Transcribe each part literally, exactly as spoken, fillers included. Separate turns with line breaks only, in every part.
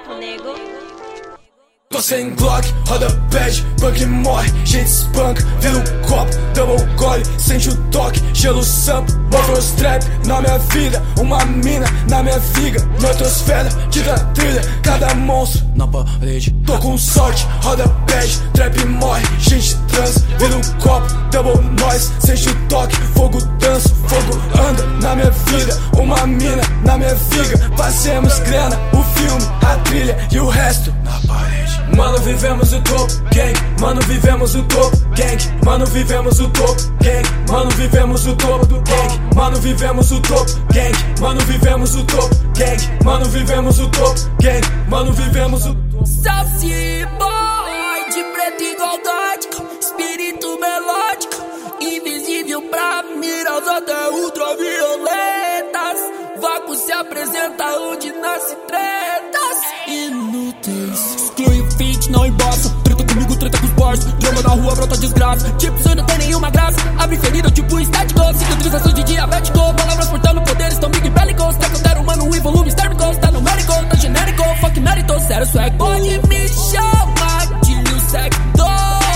papo, nego.
Tô sem Glock, roda pad, punk morre, gente espanca, vira o copo, double gole, sente o toque, gelo sampo, bofros trap na minha vida, uma mina na minha viga, noitosfera, quinta trilha, cada monstro na parede. Tô com sorte, roda pad, trap morre, gente transa, vira o copo, double noise, sente o toque, fogo dança, fogo anda na minha vida, uma mina na minha viga, passemos grana, o filme, a trilha e o resto na parede. Mano, vivemos o topo, gang. Mano, vivemos o topo, gang. Mano, vivemos o topo, gang. Mano, vivemos o topo do gang. Mano, vivemos o topo, gang. Mano, vivemos o topo, gang. Mano, vivemos o topo, gang. Mano, vivemos o topo.
Salsi boy, de preto igualdade, espírito melódico, invisível pra miras até ultravioletas. Vácuo se apresenta onde nasce tretas inúteis. Exclui o feat, não embaça. Treta comigo, treta com os parceiros. Drama na rua, brota desgraça. Tipo, isso não tem nenhuma graça. Abre ferida, tipo estético. Cicatrização de diabético. Palavras portando poderes tão big bélicos. Tá que eu quero, mano, em volumes térmicos. Tá numérico, tá genérico. Fuck mérito, sério, swag. Pode me chamar de Lil Sector.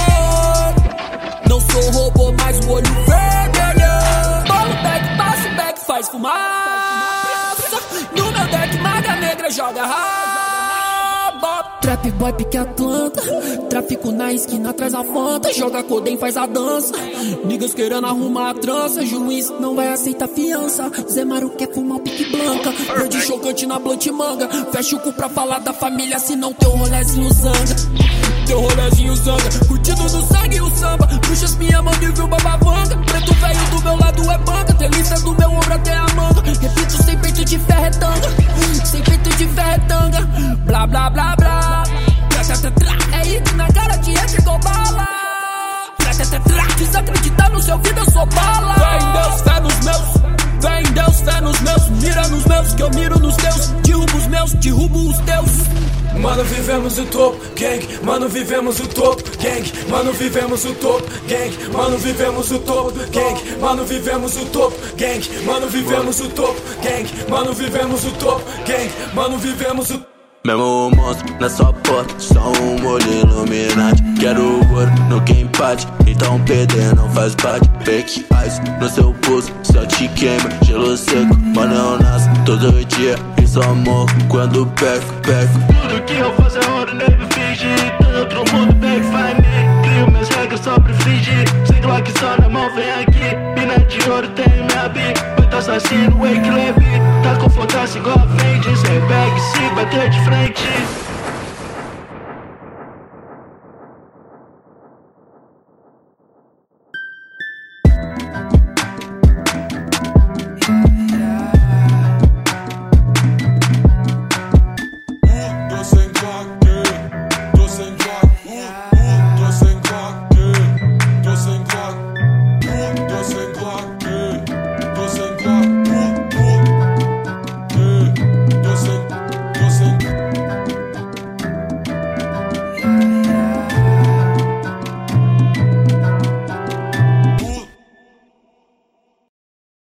Não sou robô, mas o olho vermelho. Bolo back, passo back, faz fumaça. No meu deck, maga negra joga raba. Trap boy pique Atlanta, tráfico na esquina atrás da fanta. Joga codem, faz a dança. Niggas querendo arrumar a trança. Juiz não vai aceitar fiança. Zé Maru quer fumar o pique blanca. Verde chocante na blunt manga. Fecha o cu pra falar da família, senão teu rolezinho zanga. Teu rolezinho zanga. Curtido do sangue e o samba. Bruxas me amam e viu babavanga. Preto velho do meu lado é banca. Delícia do meu ombro até a manga. Repito, sem peito de ferro é tanga. Sem peito de ferro é tanga. Blá blá blá blá. É isso na cara de entra igual bala. Desacreditar no seu vida, eu sou bala. Fé em Deus, fé nos meus. Fé em Deus, fé nos meus. Mira nos meus, que eu miro nos teus. Derrubo os meus, derrubo os teus.
Mano, vivemos o topo, gang. Mano, vivemos o topo, gang. Mano, vivemos o topo, gang. Mano, vivemos o topo, gang. Mano, vivemos o topo, gang. Mano, vivemos o topo, gang. Mano, vivemos o topo, gang. Mano, vivemos o
mesmo monstro na sua porta, só um olho iluminado. Quero ouro no gamepad, então perder não faz parte. Fake eyes no seu pulso, só te queima, gelo seco. Mano, eu nasço todo dia e só morro quando perco, perco.
Tudo que eu faço é ouro, nego finge. Todo outro mundo pega e faz me. Crio minhas regras só pra fingir. Sem Glock só na mão, vem aqui. Mina de ouro tem minha bi. Oito assassino, wake leve. Tá com foda-se igual a frente. Sem bag, se bater de frente.